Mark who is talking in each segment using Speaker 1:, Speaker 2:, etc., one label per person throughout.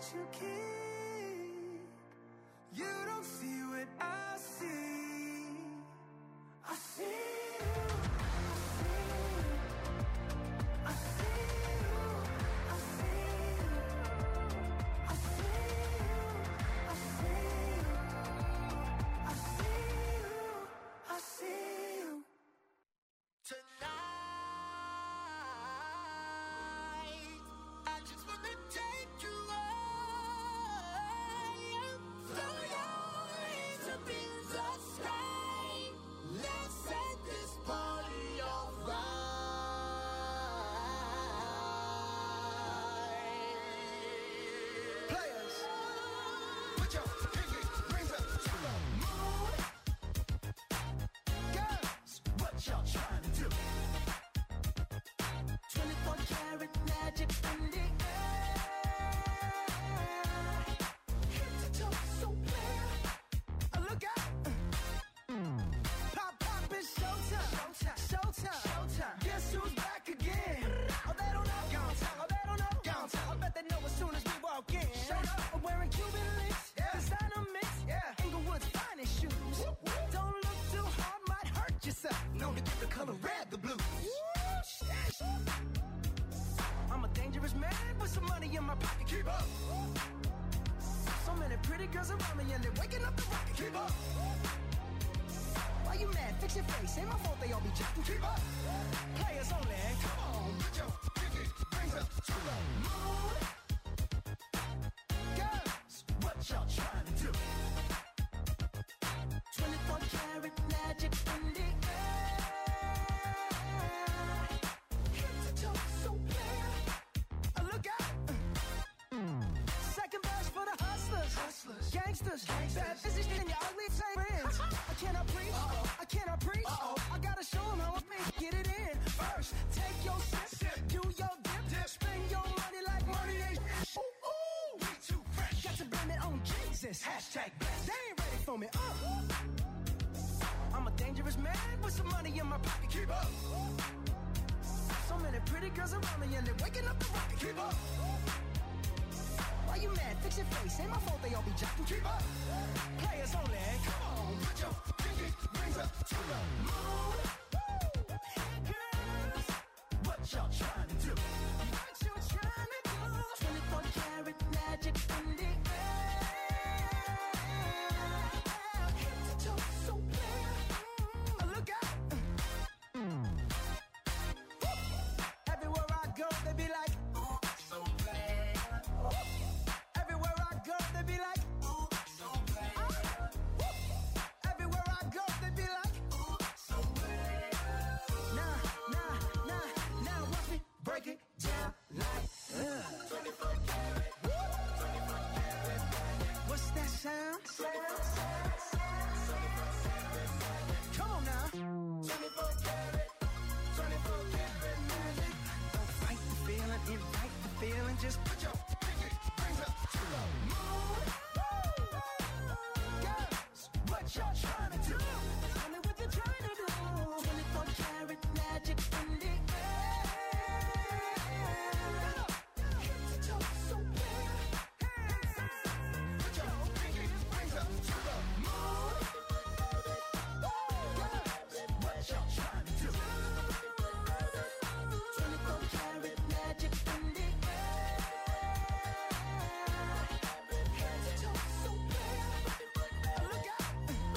Speaker 1: you keep. You don't see what I see. I see you. I see you. I see you. I see you. I see you. I see you. I see you. Tonight, I just wanna take you high. Throw your hands up in the sky. Let's set this party on fire. Players, put your pinky rings up to the moon. Girls, what y'all trying to do? 24 karat magic in the air. Head to toe, so clear. Look out. Pop, pop, it's showtime. Showtime. Showtime. Showtime. Guess who's back again? Oh, they don't know. Gone time. Oh, they don't know. Gone time. I bet they know as soon as we walk in. Showed up. I'm wearing Cuban links. Yeah. Designer mix. Yeah. Inglewood's finest shoes. Whoop, whoop. Don't look too hard, might hurt yourself. Known to give the color red the blues. I'm a dangerous man with some money in my pocket. Keep up. So many pretty girls around me and they're waking up the rocket. Keep up. Why you mad? Fix your face. Ain't my fault they all be jacking. Keep up. Players only. Come on, put your pinky rings up to the moon. Girls, what y'all trying to do? 24 karat magic in the air. Head to toe, so clear. Look out. Second verse for the hustlers. Hustlers. Gangsters. Bad business in your ugly friends. I cannot preach. I cannot preach. I gotta show them how I make get it in. First, take your sip. Do your dip. Spend your money like money ain't. Ooh, ooh. We too fresh. Got to blame it on Jesus. Hashtag blessed. They ain't ready for me. I'm a dangerous man with some money in my pocket. Keep up. So many pretty girls around me and they're waking up the rocket. Keep up. Why you mad? Fix your face. Ain't my fault they all be jacking. Keep up. Players only. Come on, put your pinky rings up to the moon. Girls, what y'all trying to do? What you trying to do? 24 karat magic in the air. Head to toe, so clear. Look out. Everywhere I go, they be like, ooh, so bad. Everywhere I go, they be like, ooh, so bad. Everywhere I go, they be like, ooh, so bad. Now, watch me break it down like 24 karat. 24 karat. What's that sound? Come on now. 24 karat. 24 karat magic. Don't fight the feeling, invite the feeling. Just put your pinky rings up to the moon. Girls, what y'all trying to do? Tell me what you're trying to do. 24 karat magic in the air. Head to toe, so clear. Put your pinky rings up to the moon. Girls, what y'all trying to do? 24 karat magic in the air. Head to toe, so clear. Look out.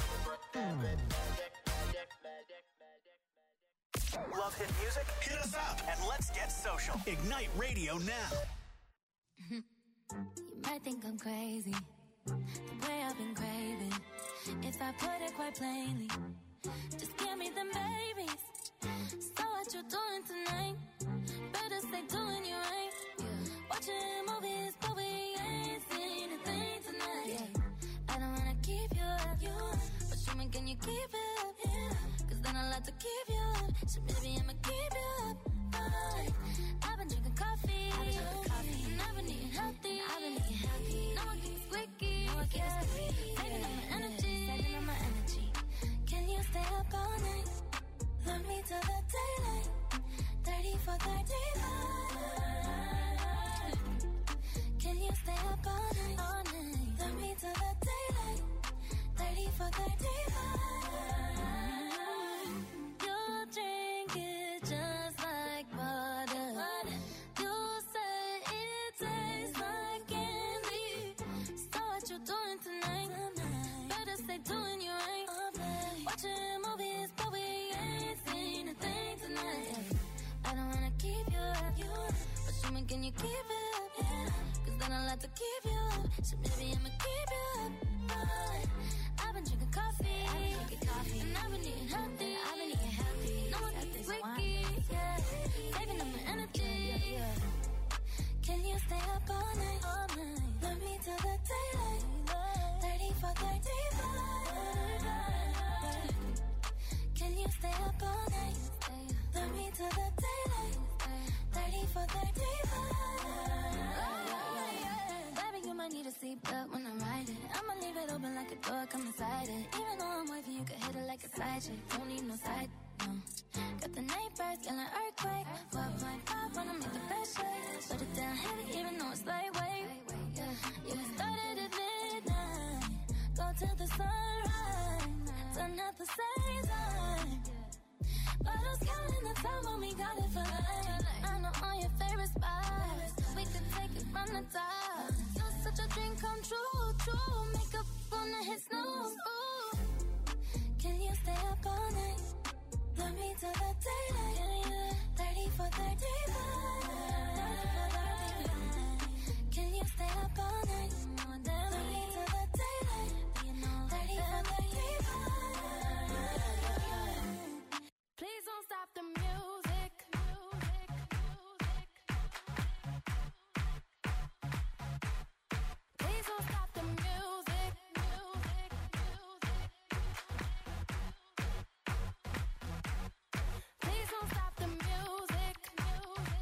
Speaker 2: Love hit music? Hit us up and let's get social. Ignite Radio now.
Speaker 3: You might think I'm crazy, the way I've been craving. If I put it quite plainly, just give me them babies. So what you doing tonight? Better stay doing you right. Watching movies, but we ain't seen a thing tonight. I don't wanna keep you up, but show me, can you keep it up? Cause then I'll have to keep you up. So maybe I'ma keep you up. I've been drinking coffee, and I've been eating healthy. No one keeps squeaky, saving up my energy. Can you stay up all night? Love me till the daylight. 30 for 35. Can you stay up all doing tonight? Better stay doing you right. Watching movies, but we ain't seen a thing tonight. I don't wanna keep you up, but show me, can you keep it up? Cause then I'll have to keep you up. So maybe I'ma keep you up. I've been drinking coffee, and I've been eating healthy. No one can freaky, yeah. Saving up my energy. Can you stay up all night? Love me till the daylight. 34, 35. Can you stay up all night? Love me till the daylight. 34, 35. Baby, you might need a seatbelt when I'm riding. I'ma leave it open like a door, come inside it. Even though I'm wifey, you can hit it like a side chick. Don't need no side, no. Got the neighbors yelling earthquake. 4.5 wanna make the best shake. Put it down heavy, even though it's lightweight. Yeah, we started at midnight. Go till the sunrise. Done at the same time. Bottles counting the time when we got it for life. I know all your favorite spots. We could take it from the top. You're such a dream come true, true. Makeup gonna hit snooze. Ooh. Can you stay up all night? Love me till the daylight. 34, 35. Can you stay up all night? Love me till the daylight. 34, 35. Please don't stop the music. Please don't stop the music. Please don't stop the music.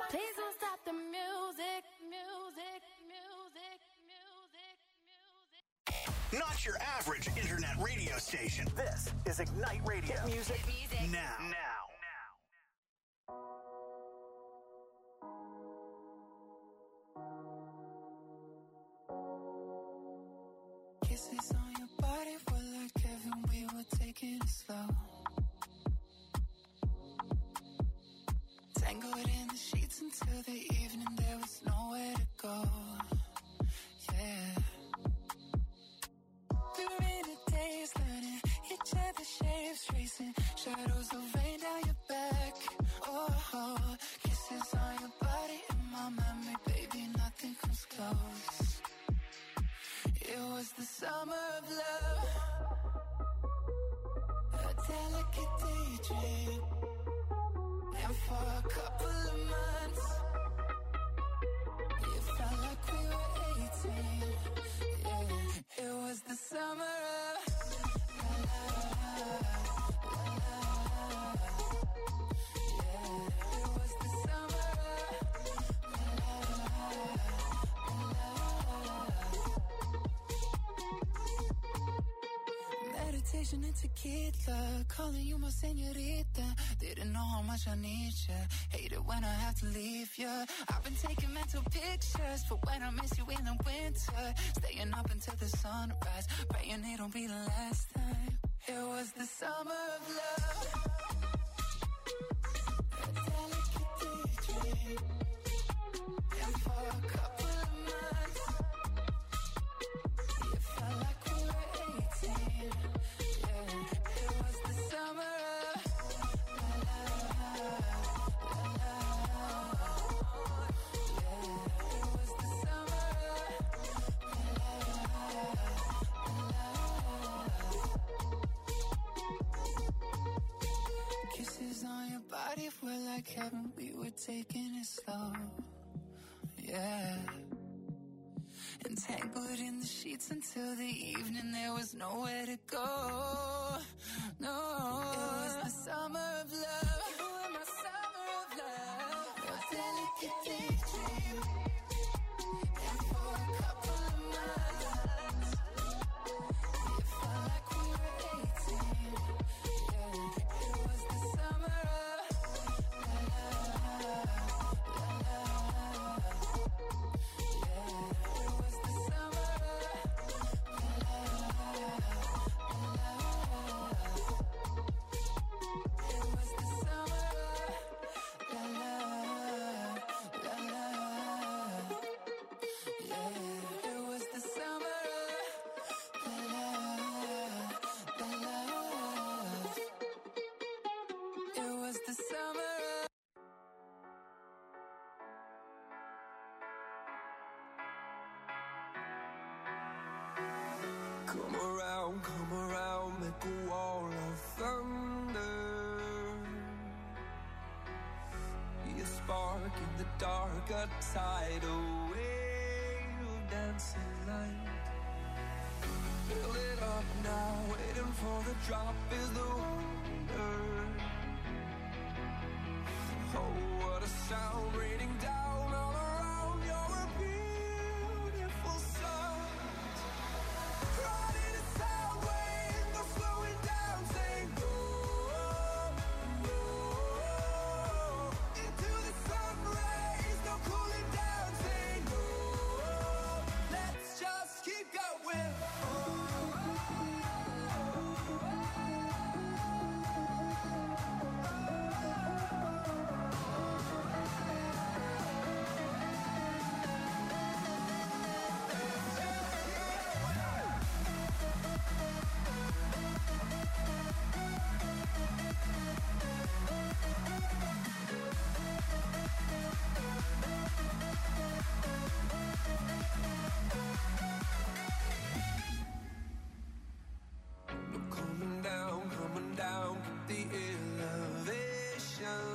Speaker 3: Please don't stop the music.
Speaker 2: Not your average internet radio station. This is Ignite Radio. Hit music now.
Speaker 1: Kisses on your body were like heaven, we were taking it slow. Tangled in the sheets until the evening, there was nowhere to go. Yeah. We were in a daze, learning each other's shapes, tracing shadows of rain down your back. Oh, kisses on your body in my memory, baby, nothing comes close. It was the summer of love, a delicate daydream. And for a couple of months, it felt like we were 18. Yeah, it was the summer of la la la la. Yeah, it was the summer of la la la. Meditation and tequila, calling you my señorita. Didn't know how much I need you. Hate it when I have to leave you. I've been taking mental pictures for when I miss you in the winter. Staying up until the sunrise, praying it'll be the last time. It was the summer of love, a delicate daydream. And for a couple of months, it felt like we were 18. Yeah, it was the summer of on your body were like heaven, we were taking it slow. Yeah. Entangled in the sheets until the evening, there was nowhere to go. No, it was the summer of love. You were my summer of love, a delicate daydream. And for a couple of months, it felt like we were 18. Yeah, it was the summer of la la la la. Yeah, it was the summer of la la la la. It was the summer of la la la la. Yeah, it was the summer of la la la. It was the summer of come around, make a wall of thunder. Be a spark in the dark, a tidal wave of dancing light. Fill it up now, waiting for the drop is the wonder. Oh, what a sound raining down all around. You're a beautiful sight. Riding a sound wave, no slowing down, saying go, go. Into the sun rays, no cooling down, saying go. Let's just keep going. Coming down, get the elevation.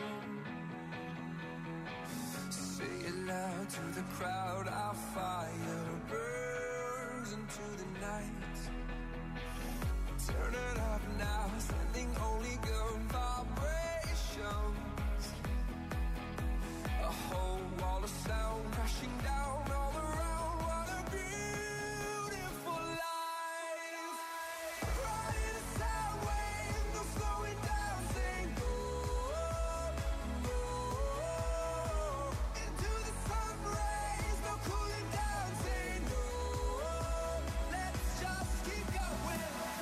Speaker 1: Say it loud to the crowd, our fire burns into the night. Turn it up now, sending only good vibrations. A whole wall of sound crashing down all around. What a beautiful life. Riding a sound wave, no slowing down, saying go, go. Into the sun rays, no cooling down, saying no. Let's just keep going.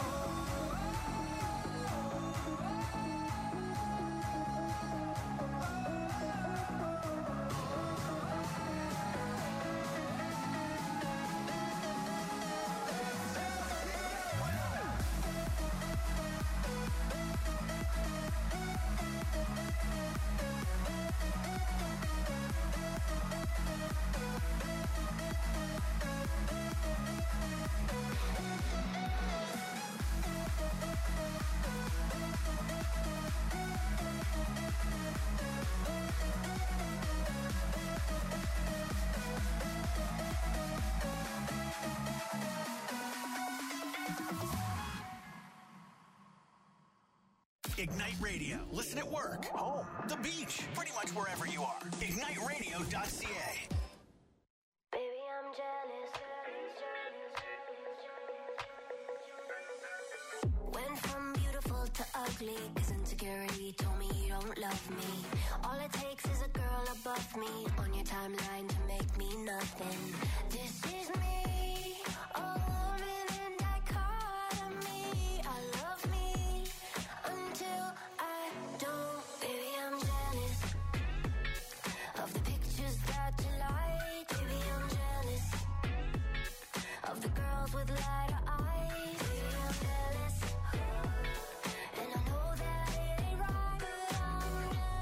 Speaker 2: Ignite Radio. Listen at work, home, the beach, pretty much wherever you are. IgniteRadio.ca.
Speaker 3: Baby, I'm jealous. Went from beautiful to ugly, 'cause insecurity told me you don't love me. All it takes is a girl above me on your timeline to make me nothing. This is me, a woman in dichotomy. I love me until I don't. Baby, I'm jealous of the pictures that you like. Baby, I'm jealous of the girls with lighter eyes. Baby, I'm jealous, and I know that it ain't right, but I'm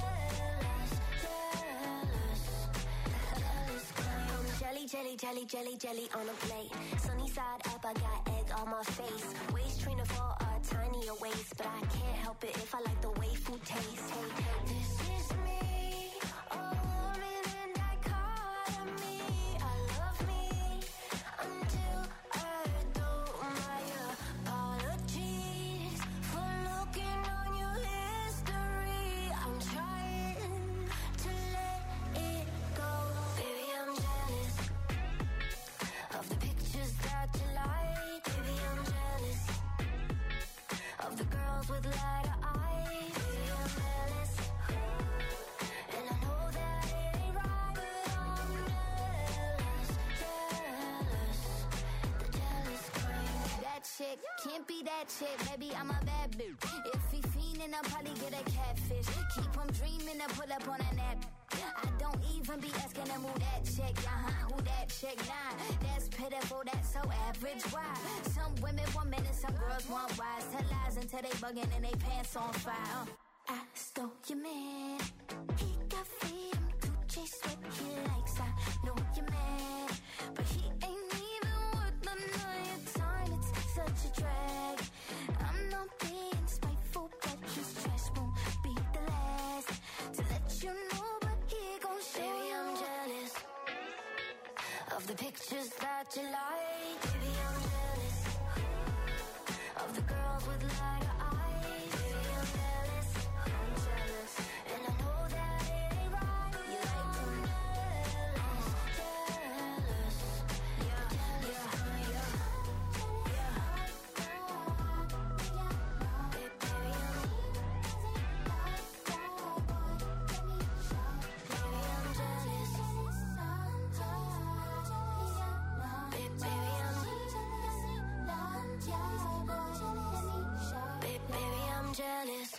Speaker 3: jealous, I'm jelly, jelly, jelly, jelly, jelly on a plate. Sunny side up, I got egg on my face. Waist trainer for a tinier waist, but I can't help it if I like the way food tastes. Hey, this is me, a woman in dichotomy. I love me until I don't. My apologies for looking on your history. I'm trying to let it go. Baby, I'm jealous of the pictures that you like. Baby, I'm jealous of the girls with lighter eyes. Baby, I'm jealous, and I know that it ain't right, but I'm jealous, the jealous kind. That chick can't be that chick, baby, I'm a bad bitch. If he fiendin', I'll probably get a catfish. Keep him dreaming to pull up on a nap. I don't even be asking him who that chick, who that chick, nah. That's pitiful, that's so average, why? Some women want men and some girls want wise. Tell lies until they bugging and they pants on fire. I stole your man, he got freedom to chase what he likes. I know you're mad, but he ain't even worth none of your time. It's such a drag. I'm not being spiteful, but his trash won't be the last to let you know, but he gon' show. Baby, I'm jealous of the pictures that you like. Baby, I'm jealous of the girls with lighter eyes. Baby, I'm jealous, and I know that it ain't right. You like them jealous, yeah, yeah, yeah. Jealous.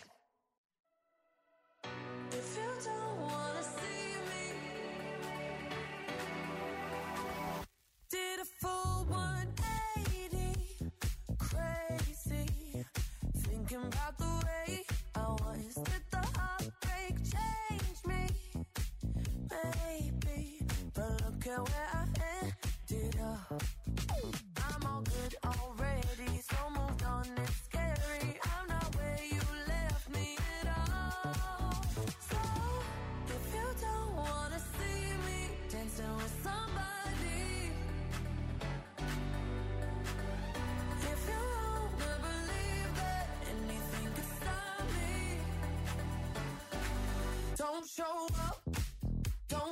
Speaker 1: If you don't wanna see me, did a full 180, crazy, thinking about the way I was. Did the heartbreak change me? Maybe, but look at where I ended up. I'm all good already, so moved on, it's scary. I'm not where you left me at all. So, if you don't wanna see me dancing with somebody, if you wanna believe that anything can stop me, don't show up, don't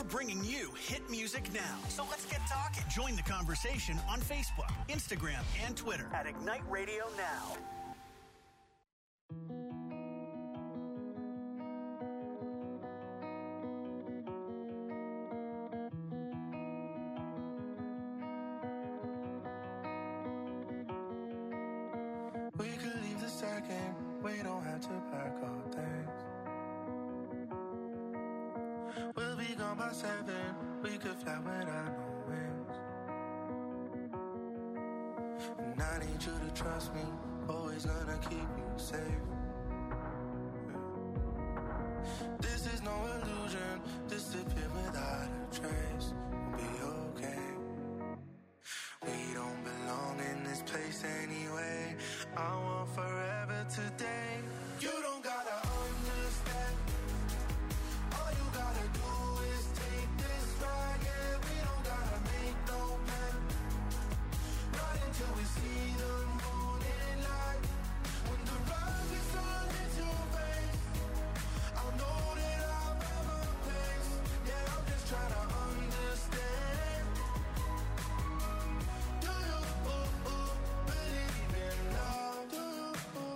Speaker 2: bringing you hit music now. So let's get talking. Join the conversation on Facebook, Instagram, and Twitter at Ignite Radio Now.
Speaker 4: We could leave the second, we don't have to pack our things. We'll be gone by 7, we could fly without no wings. And I need you to trust me, always gonna keep you safe. This is no illusion, disappear without a trace. We'll be okay. We don't belong in this place anyway. I want forever today. You don't gotta understand. All you gotta do is take this ride. Yeah, we don't gotta make no plan. Right until we see the morning light. When the rise is on into your face, I'll know that I'll have a place. Yeah, I'm just trying to understand. Do you believe in love? Do you?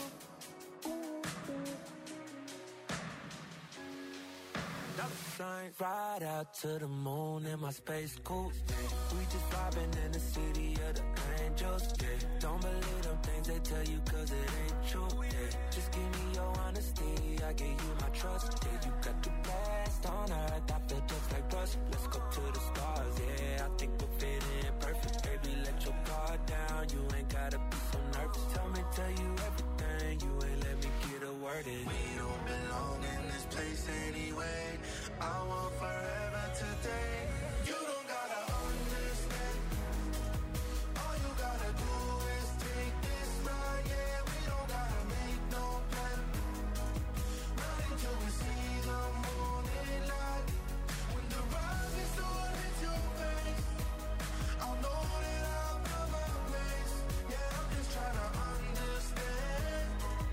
Speaker 4: Night ride out to the moon in my space coupe. We just vibing in the city of the angels. Yeah. Don't believe them things they tell you 'cause it ain't true. Yeah. Just give me your honesty, I give you my trust. Yeah, you got the best on earth, I feel just like rust. Let's go to the stars, yeah, I think we'll fit in perfect. Baby, let your guard down, you ain't gotta be so nervous. Tell you everything, you ain't let me get a word in. We don't belong in this place anyway. I want forever today. You don't gotta understand. All you gotta do is take this ride. Yeah, we don't gotta make no plan. Right until we see the morning light. When the rise is on into your face, I'll know that I'll have a place. Yeah, I'm just trying to understand.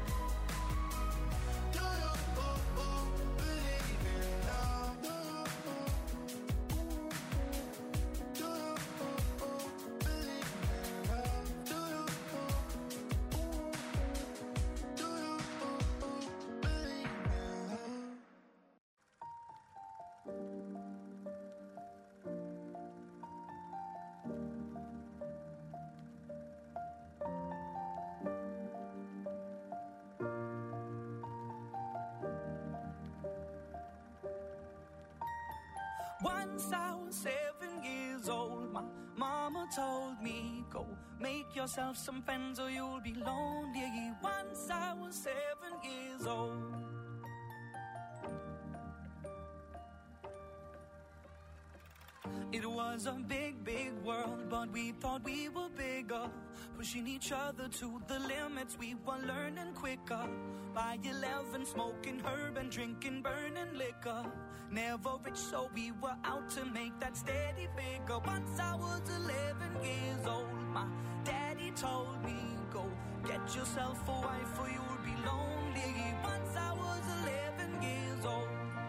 Speaker 4: Do you believe in love? Do you believe in love? Do you believe in love?
Speaker 5: Once I was 7 years old, my mama told me, go make yourself some friends or you'll be lonely. Once I was 7 years old. It was a big, big world, but we thought we were bigger. Pushing each other to the limits, we were learning quicker. By 11, smoking herb and drinking burning liquor. Never rich, so we were out to make that steady figure. Once I was 11 years old, my daddy told me, go get yourself a wife or you'll be lonely. Once I was 11 years old.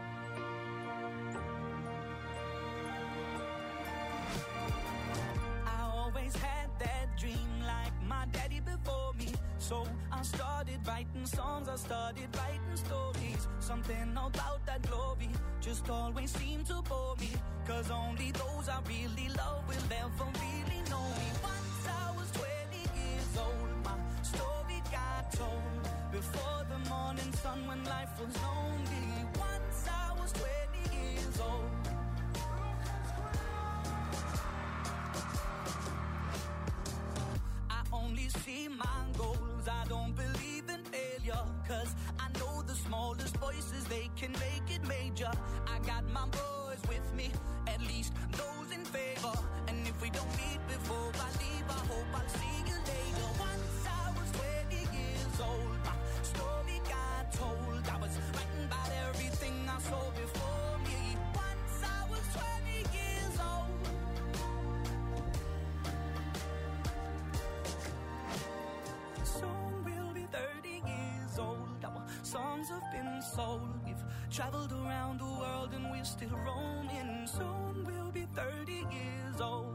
Speaker 5: Had that dream like my daddy before me. So I started writing songs, I started writing stories. Something about that glory just always seemed to bore me. 'Cause only those I really love will ever really know me. Once I was 20 years old, my story got told. Before the morning sun when life was lonely. Once I was 20 years old. Only see my goals, I don't believe in failure. 'Cause I know the smallest voices, they can make it major. I got my boys with me, at least those in favor. And if we don't meet before I leave, I hope I'll see you later. Once I was 20 years old, my story got told. I was writing about everything I saw before me. Once I was 20 years old. Soon we'll be 30 years old. Our song songs have been sold. We've traveled around the world and we're still roaming. Soon we'll be 30 years old.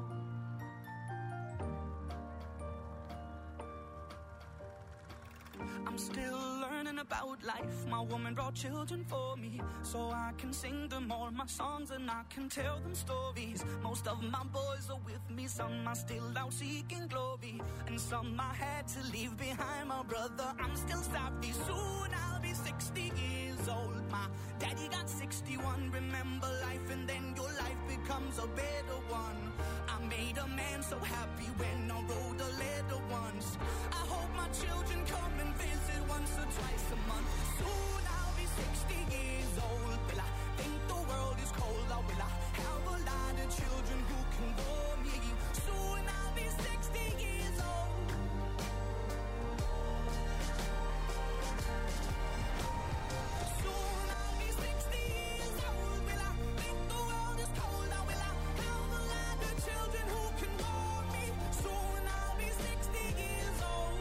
Speaker 5: I'm still learning about life. My woman brought children for me, so I can sing them all my songs and I can tell them stories. Most of my boys are with me, some are still out seeking glory, and some I had to leave behind. My brother, I'm still savvy. Soon I'll be 60 years old. My daddy got 61. Remember life and then your life becomes a better one. I made a man so happy when I wrote a letter once. I hope my children come and visit once or twice a month. Soon I'll be 60 years old. Will I think the world is cold, or will I have a lot of children who can bore me? Soon I'll be 60 years old. Soon I'll be 60 years old. Will I think the world is cold, or will I have a lot of children who can bore me? Soon I'll be 60 years old.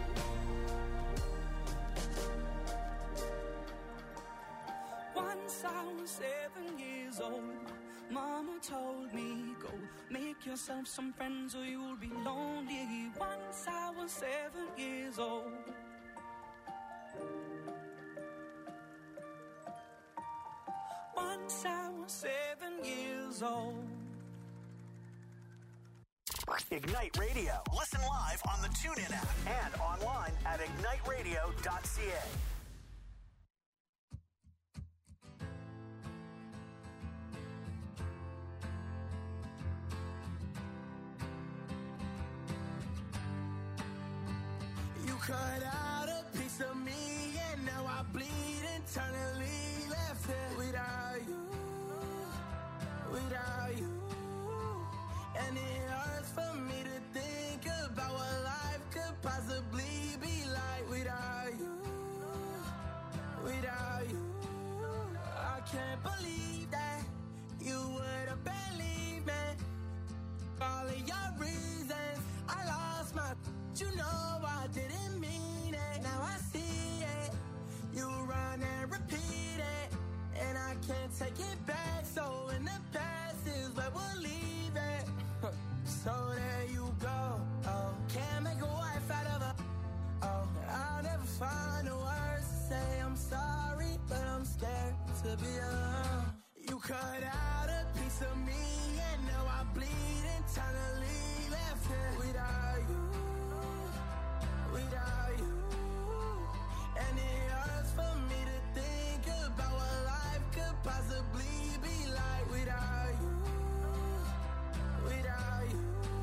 Speaker 5: Once I was 7 years old, Mama told me, go make yourself some friends or you'll be lonely. Once I was 7 years old. Once I was 7 years old.
Speaker 2: Ignite Radio. Listen live on the TuneIn app and online at igniteradio.ca.
Speaker 1: You cut out a piece of me and now I bleed internally. Left here without you, without you. And it hurts for me to think about what life could possibly be like without you, without you. I can't believe that you would have believed me. All of your reasons, I lost my. You know I didn't mean it. Now I see it. You run and repeat it, and I can't take it back. So in the past is where we'll leave it. So there you go. Oh, can't make a wife out of her. Oh, I'll never find the words to say I'm sorry, but I'm scared to be alone. You cut out a piece of me, and now I bleed internally. Left here without you, without you. And it hurts for me to think about what life could possibly be like without you, without you.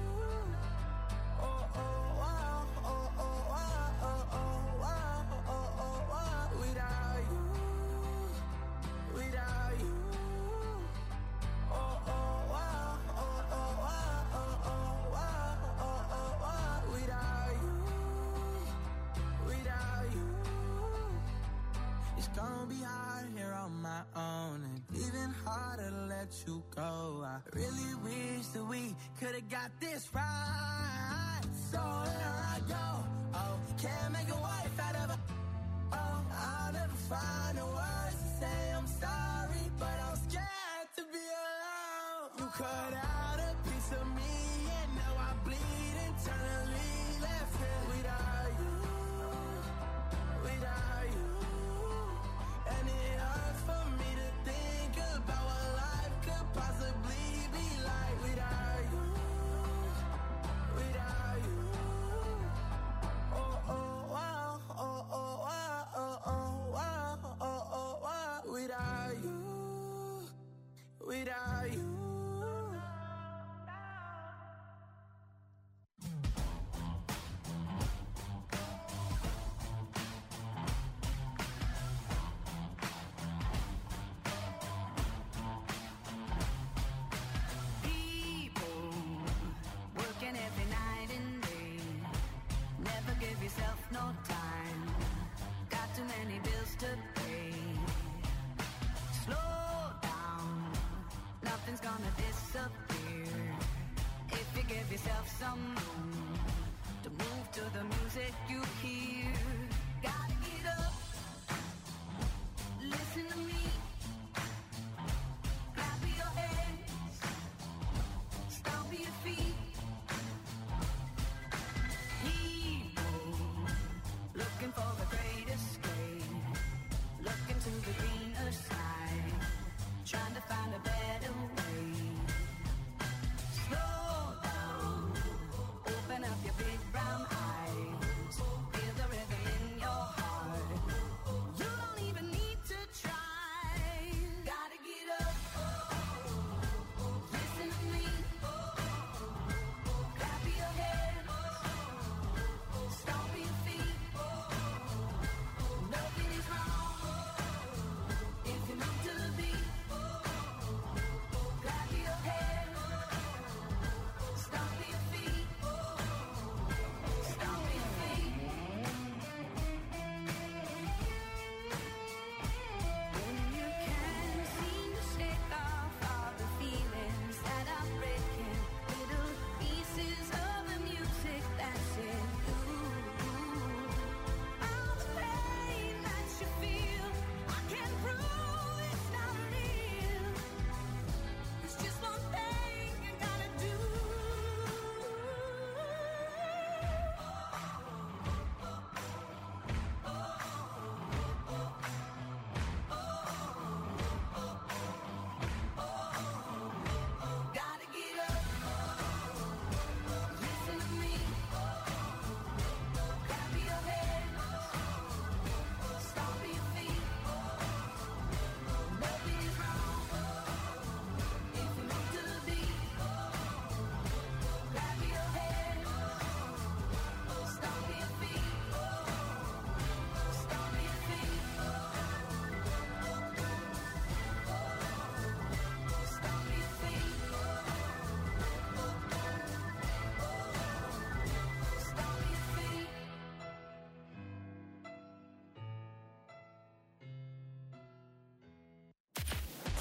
Speaker 1: Oh, oh, wow, oh, oh, wow, oh, oh, wow, oh, oh, wow. Without you, without you. Oh, oh, wow, oh, oh, wow, oh, oh, wow, oh, oh, wow. Without you, without you. It's gonna be hard here on my own, and even harder to let you go. I really wish that we could've got this right. So here I go. Oh, can't make a wife out of her. Oh, I'll never find the words to say I'm sorry, but I'm scared to be alone. You cut out a piece of me, and now I bleed internally. Left here without you, without you. And it hurts for me to think about what life could possibly be like without you, without you. Oh, oh, wow, oh, oh, wow, oh, oh, wow, oh, oh, wow. Without you, without you.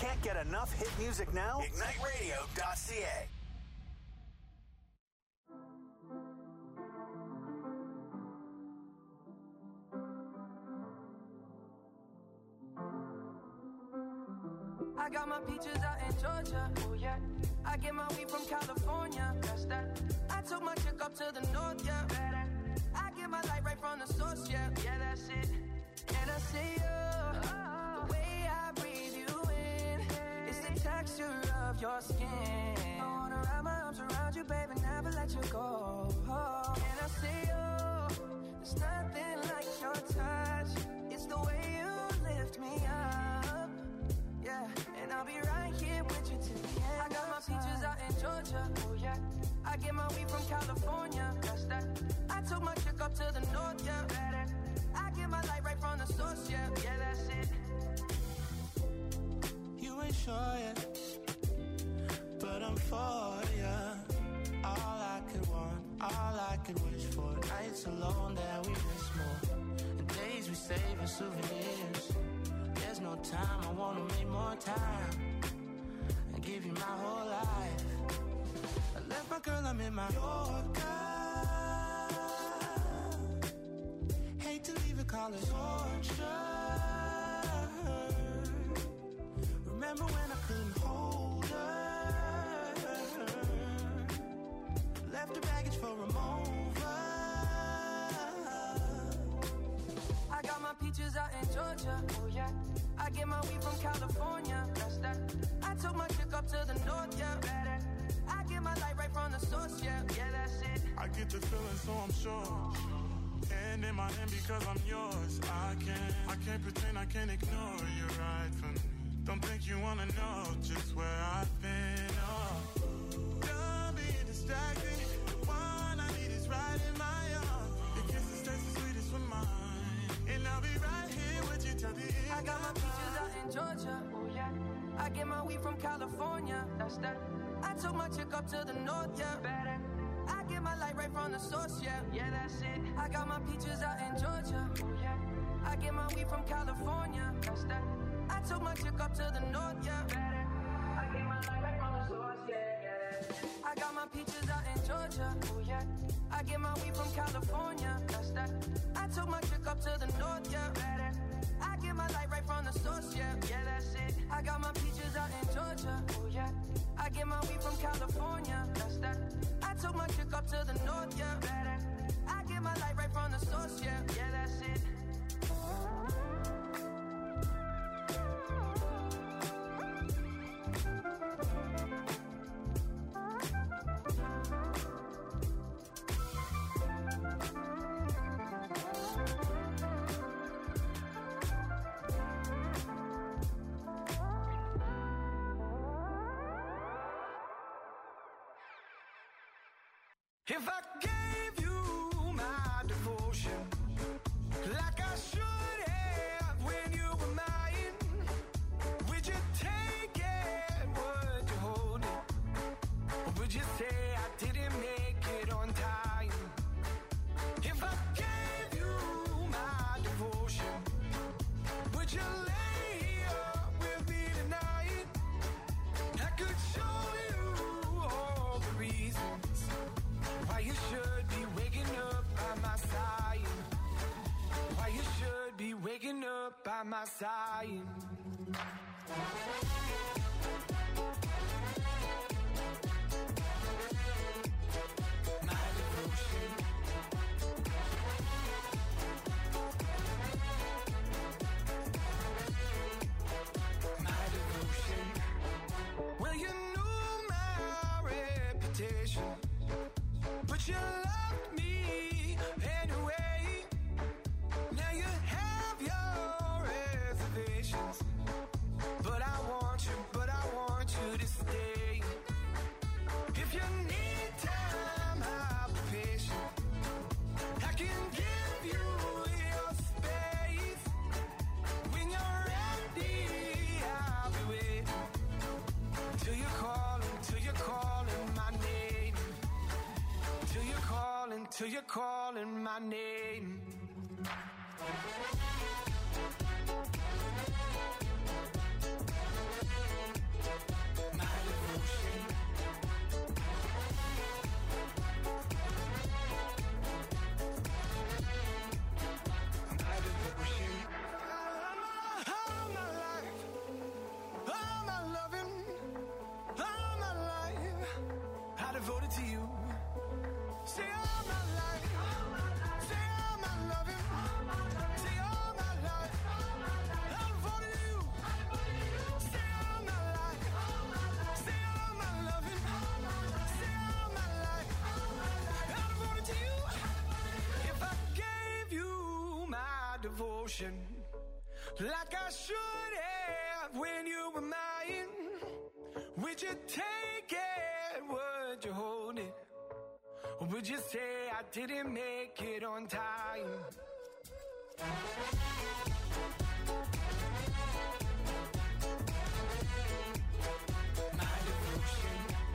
Speaker 2: Can't get enough hit music now? IgniteRadio.ca.
Speaker 1: I got my peaches out in Georgia, oh yeah. I get my weed from California, that's that. I took my chick up to the north, yeah. I get my light right from the source, yeah. Yeah, that's it. And I see you, the way I breathe you in, it's the texture of your skin. I wanna wrap my arms around you, baby, never let you go. And I see you, there's nothing like your touch. It's the way you lift me up. Yeah, and I'll be right here with you till the end. I got my peaches out in Georgia, oh yeah. I get my weed from California, that's that. I took my chick up to the north, yeah. I get my light right from the source, yeah. Yeah, that's it.
Speaker 4: You ain't sure yet, but I'm for ya. All I could want, all I could wish for. Nights alone that we miss more, and days we save as souvenirs. There's no time, I wanna make more time and give you my whole life. I left my girl, I'm in my Yorker. Hate to leave it, call it torture. Remember when I couldn't hold her? Left the baggage for a mover.
Speaker 1: I got my peaches out in Georgia, oh yeah. I get my weed from California, that's that. I took my chick up to the north, yeah. I get my light right from the source, yeah. Yeah, that's it.
Speaker 6: I get the feeling, so I'm sure. And in my hand because I'm yours. I can't pretend, I can't ignore you right from me. Don't think you wanna know just where I've been. Oh, don't be distracted. The one I need is right in my arms. Your kisses taste the sweetest with mine, and I'll be right here with you till the end.
Speaker 1: I got my peaches out in Georgia, oh yeah. I get my weed from California, that's that. I took my chick up to the north, yeah. I get my light right from the source, yeah. Yeah, that's it. I got my peaches out in Georgia, oh yeah. I get my weed from California, that's that. I took my chick up to the north, yeah. I get my light right from the source, yeah. I got my peaches out in Georgia, oh yeah. I get my weed from California, that's that. I took my chick up to the north, yeah. I get my light right from the source, yeah. Yeah, that's it. I got my peaches out in Georgia, oh yeah. I get my weed from California, that's that. I took my chick up to the north, yeah. I get my light right from the source, yeah. Yeah, that's it.
Speaker 5: If I gave you my devotion, like I should have when you were mine, would you take it, would you hold it, or would you say I didn't make it on time? If I gave you my devotion, would you lay up with me tonight? I could show you all the reasons why you should be waking up by my side. Why you should be waking up by my side. My devotion. My devotion. Well, you knew my reputation, but you loved me anyway. Now you have your reservations, but I want you to stay. If you need time, I'll be patient. I can give you your space. When you're ready, I'll be waiting till you're calling my name. Till you're calling my name.
Speaker 1: devotion, like I should have when you were mine. Would you take it? Would you hold it? Or would you say I didn't make it on time? My devotion.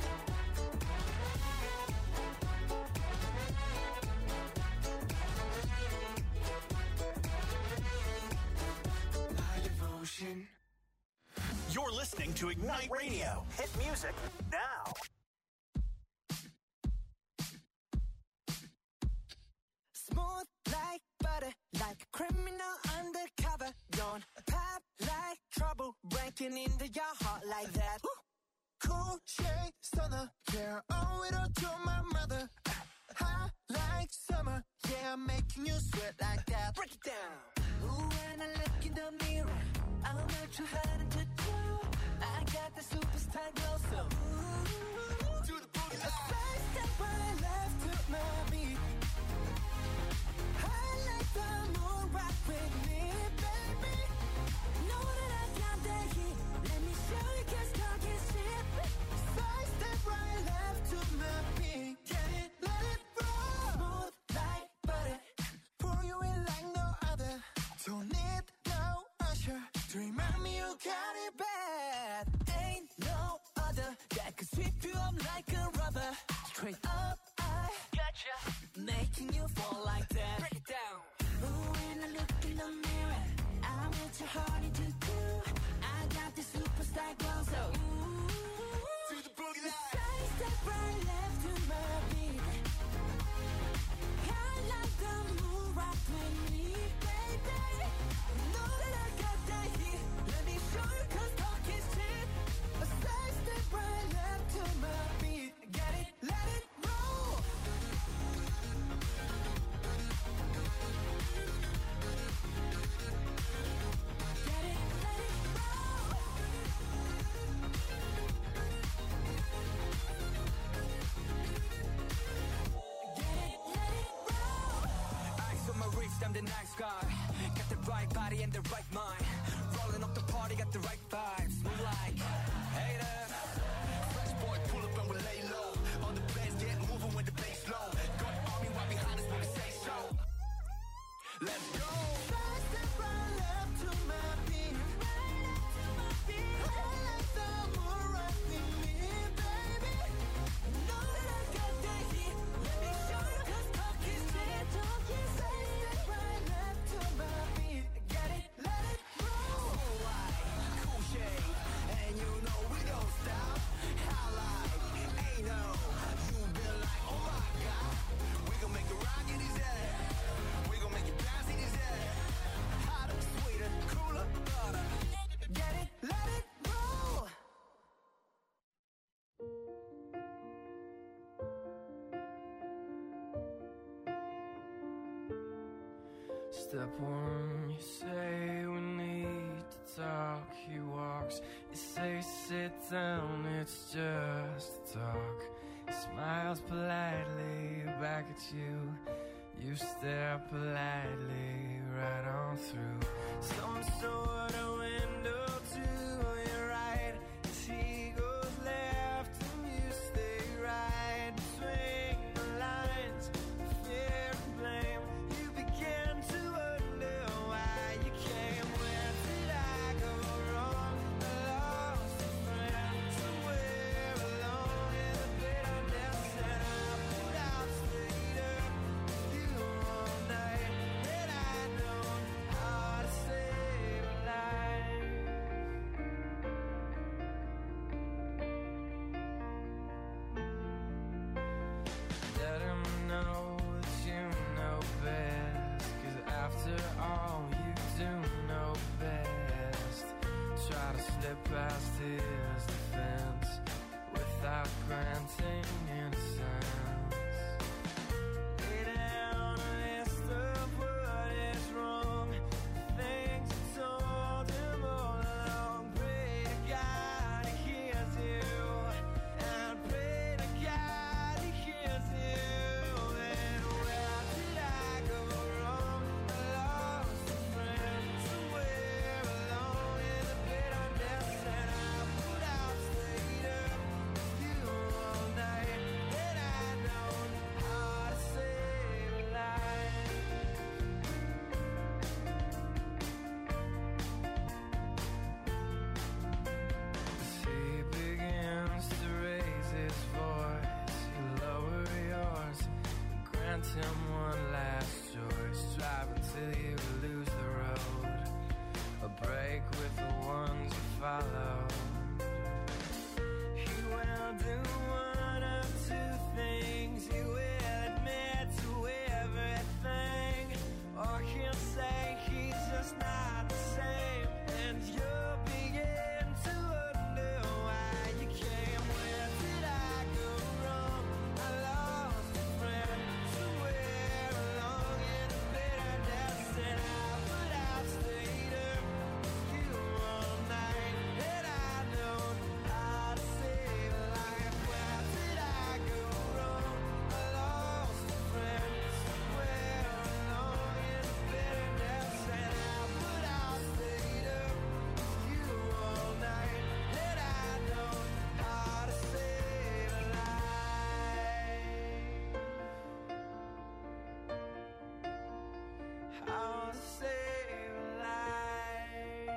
Speaker 1: My devotion.
Speaker 2: You're listening to Ignite Radio. Hit music now.
Speaker 1: Smooth like butter, like a criminal undercover. Don't pop like trouble, breaking into your heart like that. Cool shade stunner, yeah, owe it all to my mother. Hot like summer, yeah, I'm making you sweat like that. Break it down. Ooh, when I look in the mirror, I'm not too hard to do. I got the superstar glow, so ooh, to the booty. A side step right left to my beat. I like the moon rock with me, baby. Know that I got that heat. Let me show you, 'cause talk is cheap. Side step right left to my beat. Get it, let it roll. Smooth like butter, pour you in like no other. Don't need no usher to remind me you got it bad. Ain't no other that could sweep you up like a rubber. Straight up, I gotcha, making you fall like that. Break it down. Ooh, when I look in the mirror, I'm what your heart into do. I got the superstar glow, so ooh, to the boogie line. Side step right left to my beat. I like the moon rock with me, baby. Know that I got that heat. Let me show you, 'cause talk is cheap. A side step right left to my beat. Get it, let it roll. Get it, let it roll. Get it, let it roll.
Speaker 5: Eyes on my wrist, I'm the nice guy. Got the right body and the right mind. Rolling up the party, got the right vibes. Move like haters. Fresh boy, pull up and we lay low. All the bands get moving when the bass low. Got army right behind us when we say so. Let's go.
Speaker 1: Side step right left to my beat. I like the moon rock with me, baby. Know that I got that heat. Let me show you, 'cause talk is cheap. Side step right left to my beat. Get it, let it roll.
Speaker 5: Cool shade, and you know we don't stop. How like, ain't no, you been like, oh my god. We gon' make the rock in his head. We gon' make it bounce in his head. Hotter, sweeter, cooler, butter.
Speaker 1: Get it, let it roll.
Speaker 4: Step one, you say we need to talk. He walks, you say sit down, it's just talk. He smiles politely back at you. You stare politely right on through some sort of window to your right. As he goes left and you stay right between the lines. Fear and blame, you begin to wonder why you came. Where did I go wrong? I lost a friend somewhere along in the bitterness, and I put out stayed up with you all night. And I know how to save a life. Let him know that you know best, 'cause after all you do know best. Try to slip past his defense without granting innocence. Lay down a list of what is wrong, things you told him all along. Pray to God he hears you, and pray to God he hears you. And where did I go wrong? I lost a grant him one last choice. Drive until you lose the road, a break with the ones you follow. He will do one of two things. He will admit to everything, or he'll say he's just not the same, and you'll begin to wonder why you came. Where did I go wrong? I lost a friend somewhere along in the bitterness, and I would have stayed up with you all night, and I know how to save a life. Where did I go wrong? I lost a friend somewhere along in the bitterness, and I would have stayed up with you all night, and I know how to save a life. How to save a life.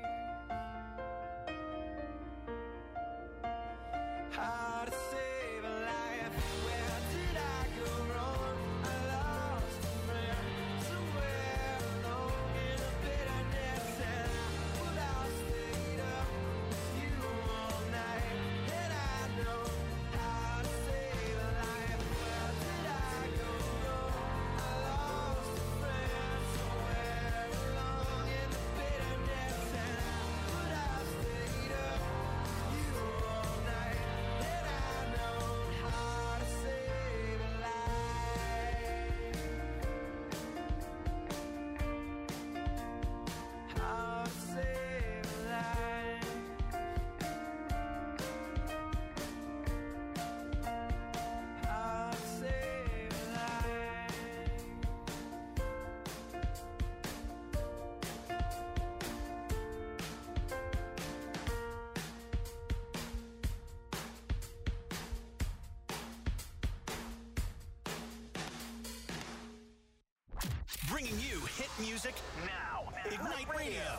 Speaker 4: How to save a life. Where did I go wrong? I lost a friend somewhere along in the bitterness, and I would have stayed up with you all night, and I know how to save a life. Where did I go wrong? I lost a friend somewhere along in the bitterness, and I would have stayed up with you all night, and I know how to save a life. How to save a life. How to save a life.
Speaker 2: Bringing you hit music now. Ignite Radio.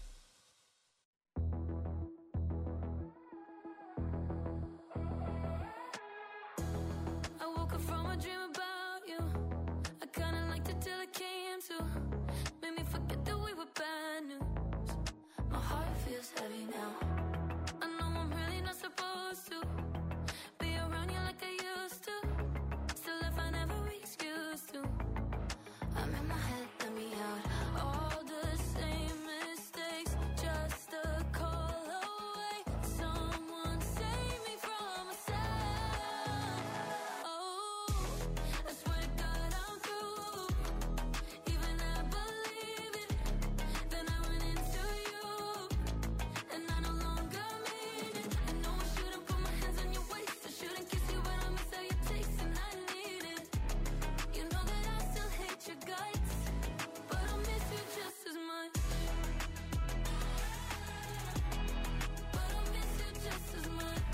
Speaker 3: I woke up from a dream about you. I kinda liked it till it came to. Made me forget that we were bad news. My heart feels heavy now. I know I'm really not supposed to be around you like I used to. Still I find every excuse to. I'm in my head, let me out. All the same mistakes, just a call away. Someone save me from myself. Oh, I swear to God I'm through. Even I believe it. Then I went into you, and I no longer mean it. I know I shouldn't put my hands on your waist. I shouldn't kiss you, but I miss how you taste, and I need it. You know that I still hate your guts, but I miss you just as much. But I miss you just as much.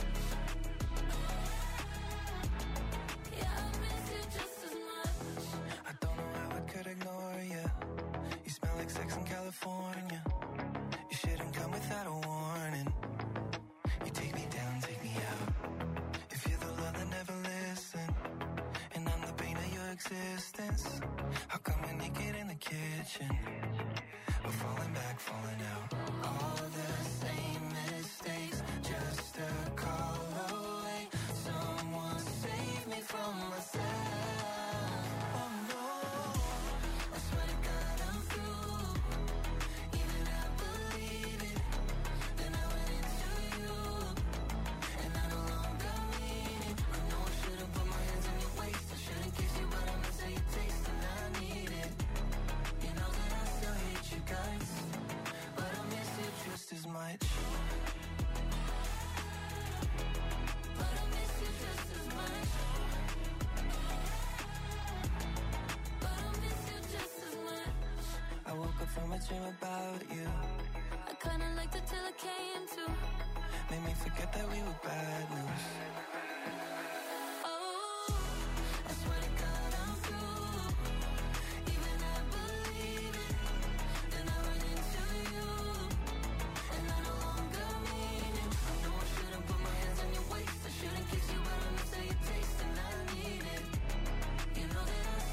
Speaker 3: Yeah, I miss you just as much.
Speaker 4: I don't know how I could ignore you. You smell like sex in California. You shouldn't come without a warning. You take me down, take me out. If you're the love that never listened, and I'm the pain of your existence, how come we're naked in the kitchen? We're falling back, falling out. All the same mistakes, just a call away. Someone save me from myself. Oh no, I swear to God I'm through. Even I believe it. Then I went into you, and I no longer mean it. I know I shouldn't put my hands on your waist. I shouldn't kiss you, but I miss how you taste, and I need it. You know that I still hate you guys, but I miss you just as much.
Speaker 3: But I miss you just as much. But I miss you just as much.
Speaker 4: I woke up from a dream about you.
Speaker 3: I kinda liked it till it came to.
Speaker 4: Made me forget that we were bad news.
Speaker 3: Oh, I swear to God I'm through. Even I believe it. Then I went into you, and I no longer mean it. I know I shouldn't put my hands on your waist. I shouldn't kiss you, but I miss how you taste, and I need it. You know that I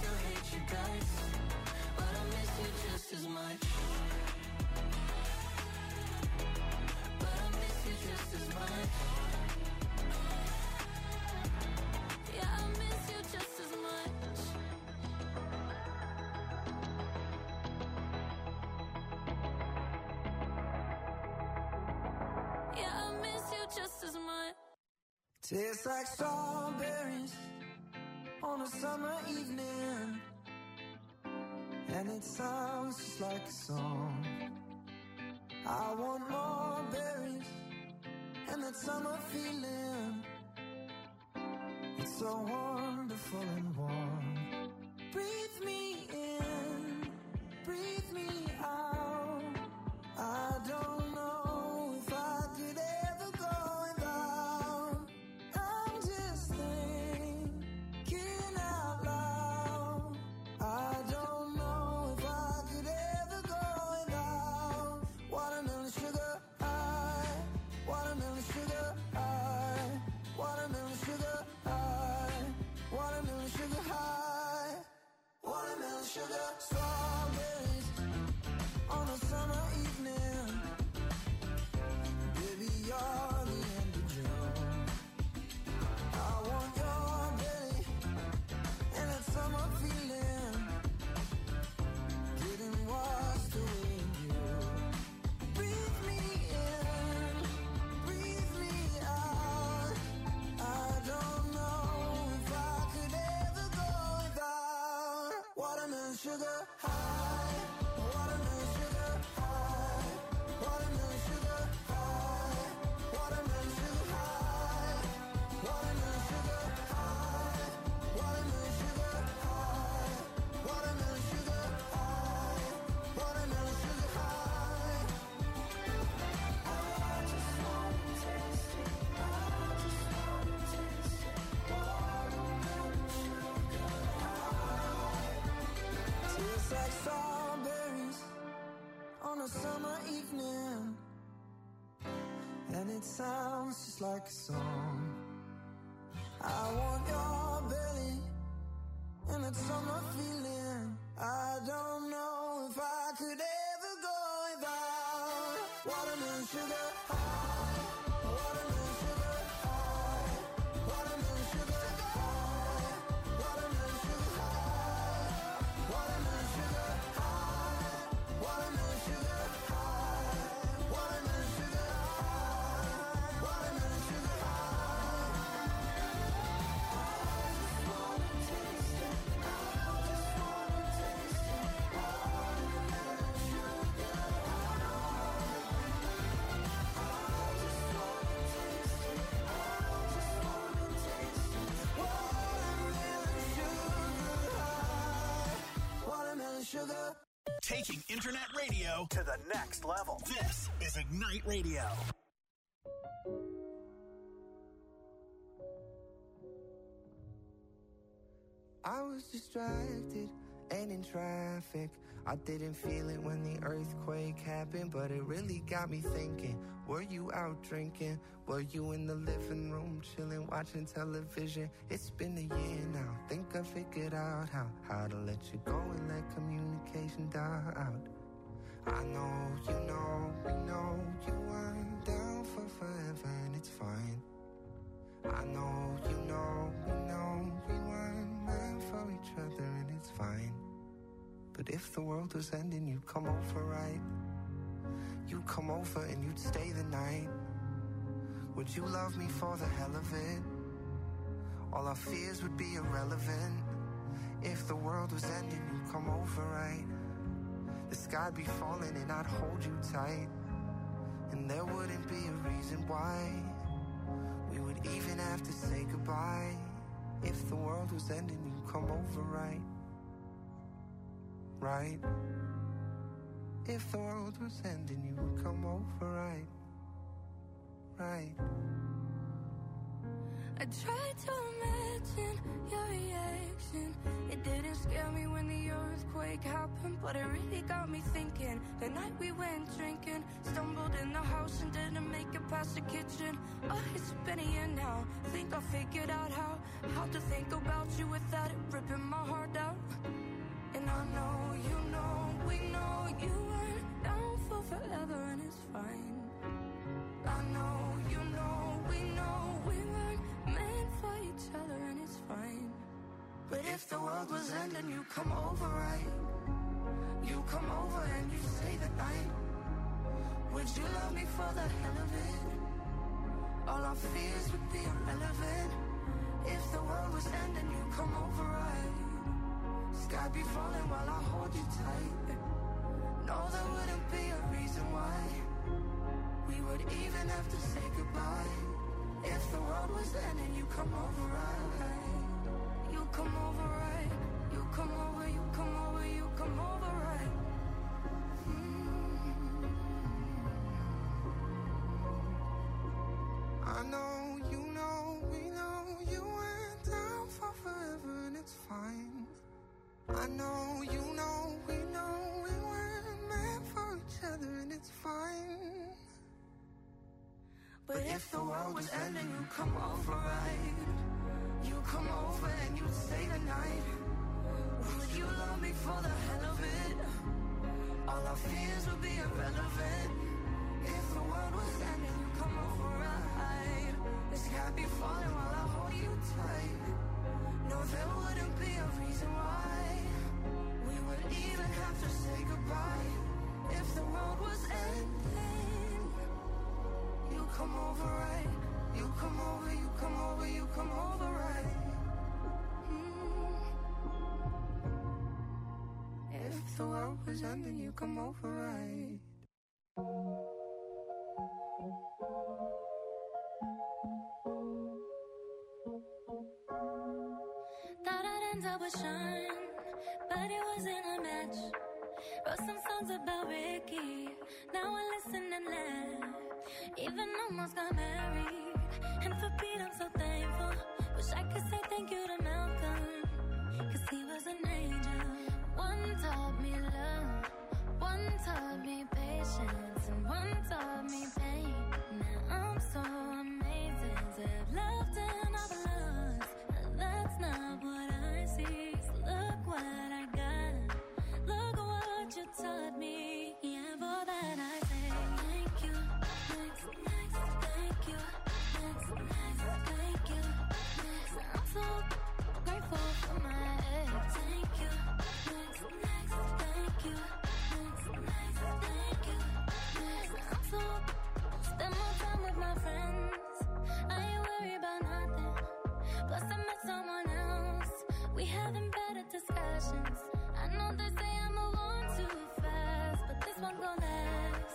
Speaker 1: Tastes like strawberries on a summer evening, and it sounds just like a song. I want more berries and that summer feeling. It's so wonderful and warm. Breathe me in, breathe me out. I don't know if I could ever go without. I'm just thinking out loud. I don't know if I could ever go without watermelon sugar high, watermelon sugar high, watermelon sugar high, watermelon sugar high, watermelon sugar. Strawberries on a summer evening. Baby, you're the end of June. I want your belly and that summer feeling. Getting washed away in you. Breathe me in, breathe me out. I don't know if I could ever go without watermelon sugar high, watermelon sugar high, watermelon sugar high, watermelon sugar high, watermelon sugar high, watermelon sugar high, watermelon sugar high, watermelon sugar high. I just wanna taste it. I just wanna taste it. Watermelon sugar high. Tastes like strawberries on a summer evening, and it sounds just like a song. I want your belly and that summer feeling. I don't know if I could ever go without watermelon sugar high, watermelon sugar high, watermelon sugar high, watermelon sugar high, watermelon sugar high, watermelon sugar high, watermelon sugar high, watermelon sugar high. I just wanna taste it. I just wanna taste it. Watermelon sugar high. I just wanna taste it. I just wanna taste it. Watermelon sugar high. Watermelon sugar.
Speaker 2: Taking internet radio to the next level. This is Ignite Radio.
Speaker 1: I was distracted and in traffic. I didn't feel it when the earthquake happened, but it really got me thinking. Were you out drinking? Were you in the living room chilling, watching television? It's been a year now. Think I figured out how to let you go and let communication die out. I know, you know, we know you weren't down for forever, and it's fine. I know, you know, we know we weren't meant for each other, and it's fine. But if the world was ending, you'd come over, right? You'd come over and you'd stay the night. Would you love me for the hell of it? All our fears would be irrelevant. If the world was ending, you'd come over, right? The sky'd be falling and I'd hold you tight. And there wouldn't be a reason why we would even have to say goodbye. If the world was ending, you'd come over, right? Right? If the world was ending, you would come over, right? Right?
Speaker 3: I tried to imagine your reaction. It didn't scare me when the earthquake happened, but it really got me thinking. The night we went drinking, stumbled in the house and didn't make it past the kitchen. Oh, it's been a year now. Think I figured out how to think about you without it ripping my heart out. And I know, you know, we know you weren't down for forever, and it's fine. I know, you know, we know we weren't meant for each other, and it's fine. But if the world was ending, you come over, right? You come over and you stay the night. Would you love me for the hell of it?
Speaker 1: All our fears would be irrelevant. If the world was ending, you'd come over right. Sky be falling while I hold you tight. No, there wouldn't be a reason why we would even have to say goodbye. If the world was ending, you come over right. You come over right. You come over, you come over, you come over right. I know, you know, we know you went down for forever and it's fine. I know, you know, we know we weren't meant for each other and it's fine. But if the world was ending, you come over right. You come over and you'd stay the night. Would you love me for the hell of it? All our fears would be irrelevant. If the world was ending, you come over right. The sky be falling while I hold you tight. No, there wouldn't be a reason why we would even have to say goodbye. If the world was ending, you come over right. You come over, you come over, you come over right. If the world was ending, you come over right.
Speaker 3: Thought I'd end up with Sean, but it wasn't a match. Wrote some songs about Ricky, now I listen and laugh. Even almost got married, and for Pete I'm so thankful. Wish I could say thank you to Malcolm, cause he was an angel. One taught me love, one taught me patience, and one taught me pain. Now I'm so amazing to have loved and I've lost. That's not what I see, so look what I got. Look what you taught me, yeah, for that I say thank you. Next, thank you. Next, thank you. Next, I'm so grateful for my ex. Thank you. Next, thank you. Next, thank you. Next, I'm so spend more time with my friends. I ain't worried about nothing. Plus I met someone else. We having better discussions. I know they say I move on too fast, but this one gon' last.